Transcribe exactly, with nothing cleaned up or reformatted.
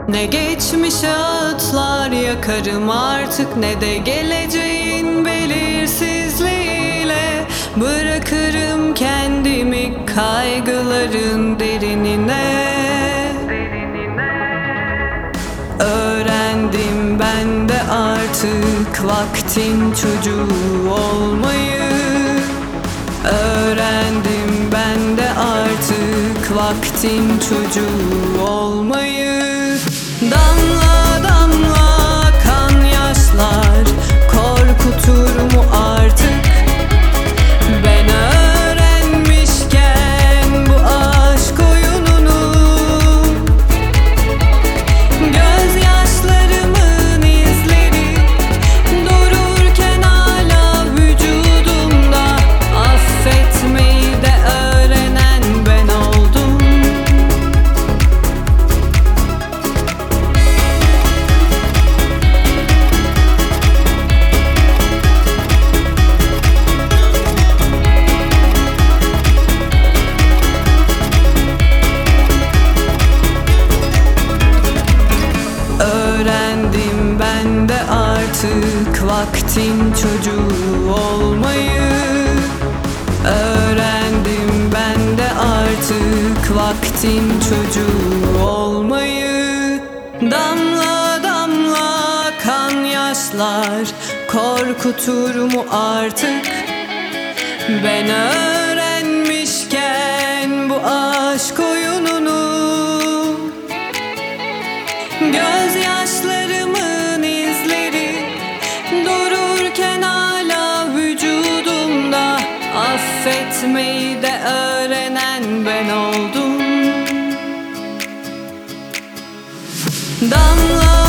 Ne geçmiş ağıtlar yakarım artık, ne de geleceğin belirsizliğiyle bırakırım kendimi kaygıların derinine. Öğrendim ben de artık vaktin çocuğu olmayı. Öğrendim ben de artık vaktin çocuğu olmayı. Damla damla kan yaşlar korkutur mu artık? Ben öğrenmişken bu aşk oyununu, gözyaşlarımın izleri dururken hala vücudumda, affetmeyi de öğrenen ben oldum. Öğrendim ben de artık vaktin çocuğu olmayı. Öğrendim ben de artık vaktin çocuğu olmayı. Damla damla kan yaşlar korkutur mu artık? Ben öğrenmişken bu aşk oyununu, gözyaşlarımın izleri dururken hala vücudumda, affetmeyi de öğrenen ben oldum. Damla